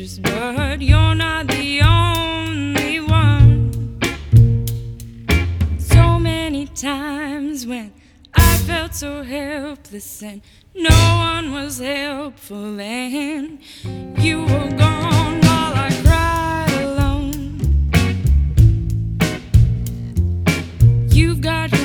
pictures, but you're not the only one. So many times when I felt so helpless and no one was helpful, and you were gone while I cried alone. You've got